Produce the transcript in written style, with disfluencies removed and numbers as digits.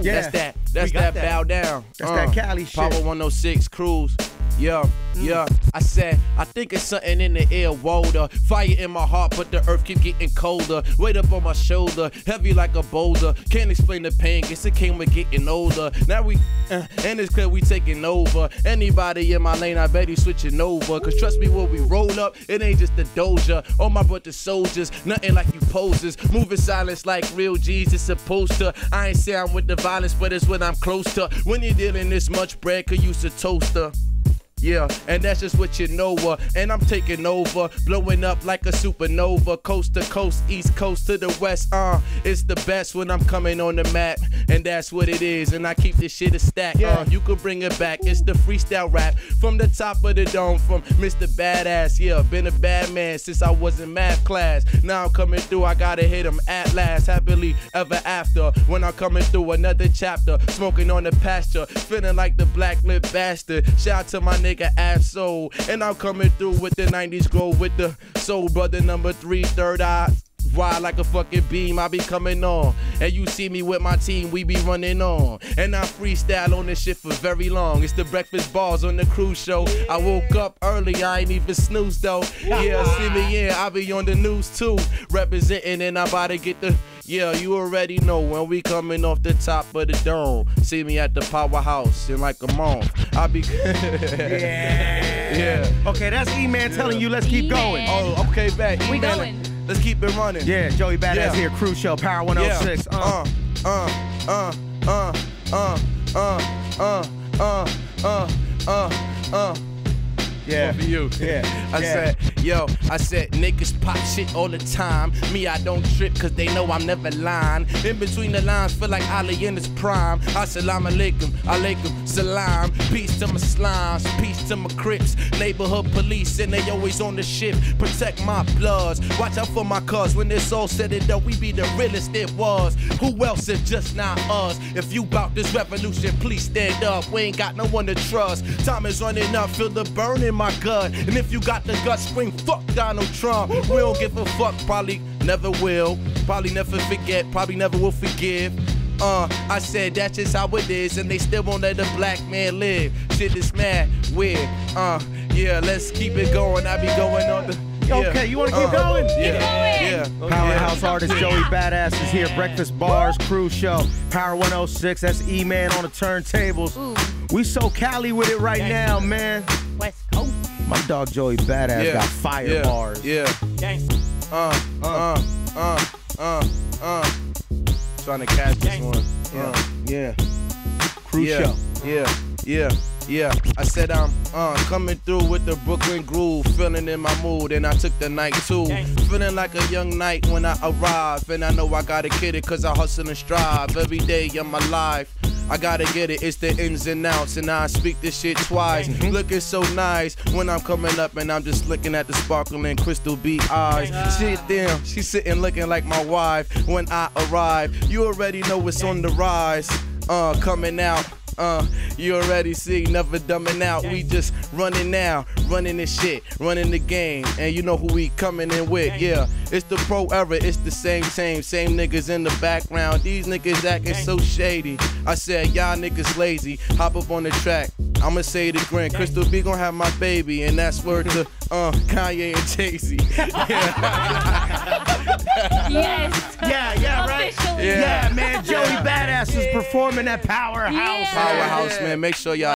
Yeah. That's that bow down. That's that Cali shit. Power 106 Cruise. Yeah, yeah. I said, I think it's something in the air, water. Fire in my heart, but the earth keep getting colder. Weight up on my shoulder, heavy like a boulder. Can't explain the pain, guess it came with getting older. Now we, and it's clear we taking over. Anybody in my lane, I bet he's switching over. Cause trust me, when we roll up, it ain't just the doja. All my brother soldiers, nothing like you posers. Moving silence like real G's is supposed to. I ain't say I'm with the violence, but it's when I'm close to. When you're dealing this much bread, could use a toaster. Yeah, and that's just what you know. And I'm taking over, blowing up like a supernova. Coast to coast, east coast to the west. It's the best when I'm coming on the map. And that's what it is, and I keep this shit a stack. You can bring it back, it's the freestyle rap. From the top of the dome, from Mr. Badass. Yeah, been a bad man since I was in math class. Now I'm coming through, I gotta hit him at last. Happily ever after, when I'm coming through another chapter. Smoking on the pasture, feeling like the black lip bastard. Shout out to my nigga Ab-Soul, and I'm coming through with the 90s glow with the soul brother number 3, third eye. Wide like a fucking beam, I be coming on. And you see me with my team, we be running on. And I freestyle on this shit for very long. It's the breakfast bars on the cruise show. I woke up early, I ain't even snooze though. Yeah, see me in, I be on the news too. Representing and I'm about to get the, yeah, you already know when we coming off the top of the dome. See me at the powerhouse in like a month. I be yeah. Okay, that's E-Man telling you let's keep going. Oh, okay, back. We going. Let's keep it running. Yeah, Joey Badass here, Cruise Show, Power 106. Yeah. For you. Yeah. I said, niggas pop shit all the time. Me, I don't trip cause they know I'm never lying. In between the lines, feel like Ali in his prime. Assalamu alaikum, alaikum salam. Peace to my slimes, peace to my crips. Neighborhood police, and they always on the shift. Protect my bloods, watch out for my cuz. When it's all said and done, we be the realest it was. Who else if just not us? If you bout this revolution, please stand up. We ain't got no one to trust. Time is running up, feel the burn in my gut. And if you got the guts, scream fuck Donald Trump. We don't give a fuck, probably never will. Probably never forget, probably never will forgive. I said that's just how it is, and they still won't let a black man live. Shit is mad weird. Yeah, let's keep it going. I be going on the. Okay, you wanna keep going? Yeah. Powerhouse artist Joey Badass is here. Breakfast Bars, Cruise Show, Power 106. That's E-Man on the turntables. We so Cali with it right now, man. West Coast. My dog Joey Badass got fire bars. Trying to catch this one. Cruise Show. Yeah. I said I'm coming through with the Brooklyn groove, feeling in my mood, and I took the night too. Feeling like a young knight when I arrive, and I know I gotta get it cause I hustle and strive every day of my life. I gotta get it, it's the ins and outs, and I speak this shit twice. Looking so nice when I'm coming up, and I'm just looking at the sparkling crystal beat eyes. Shit, damn, she's sitting looking like my wife when I arrive. You already know it's on the rise, coming out. You already see, never dumbing out. We just running now, running this shit, running the game, and you know who we coming in with. Yeah, it's the pro era, it's the same niggas in the background. These niggas acting so shady. I said y'all niggas lazy. Hop up on the track. I'ma say it again. Crystal B gon' have my baby, and that's word to Kanye and Jay-Z. Yes. Yeah, right? Officially. Yeah, man. Joey Badass is performing at Powerhouse. Yeah. Powerhouse, man. Make sure y'all